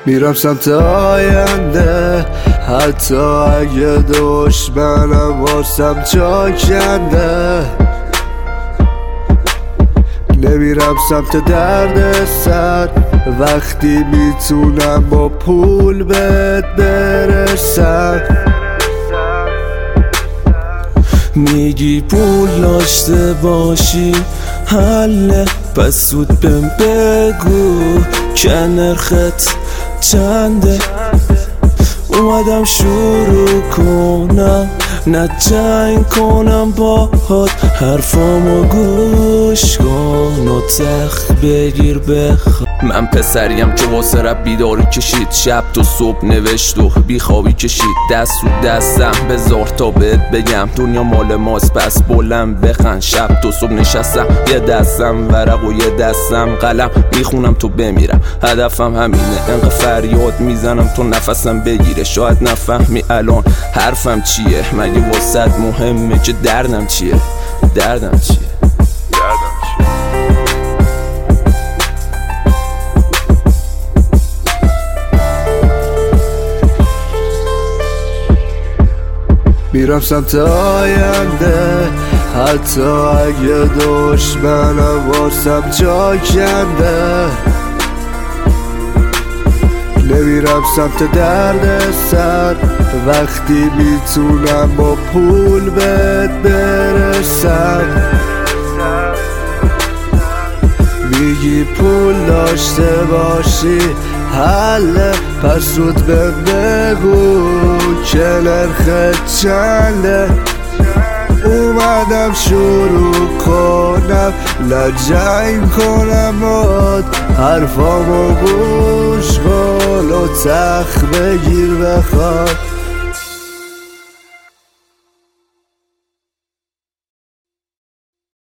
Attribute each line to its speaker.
Speaker 1: میرم سمت آینده، حتی اگه دشمنم واسم جا کنده. نمیرم سمت درد سر وقتی میتونم با پول بهت برسم.
Speaker 2: میگی پول داشته باشی حله، پس زود بهم بگو که نرخت چنده. اومدم شروع کنم نه جنگ کنم باهات، حرفامو گوش کن و تخت بگیر بخواب. من پسریم که واسه رب بیداری کشید، شب تا صبح نوشت و بیخوابی کشید. دست رو دستم بذار تا بهت بگم دنیا مال ماست پس بلند بخند. شب تا صبح نشستم یه دستم ورق و یه دستم قلم، میخونم تو بمیرم هدفم همینه. انقدر فریاد میزنم تو نفسم بگیره، شاید نفهمی الان حرفم چیه. مگه واسط مهمه که دردم چیه؟ دردم چیه؟
Speaker 1: میرم سمت آینده، حتی اگه دشمنم واسم جا کنده. نمیرم سمت درد سر وقتی میتونم با پول بهت برسم. میگی پول داشته باشی حله، پس زود بهم بگو که نرخت چنده. اومدم شروع کنم نه جنگ کنم باد، حرفامو گوش کن و تخت بگیر بخواب.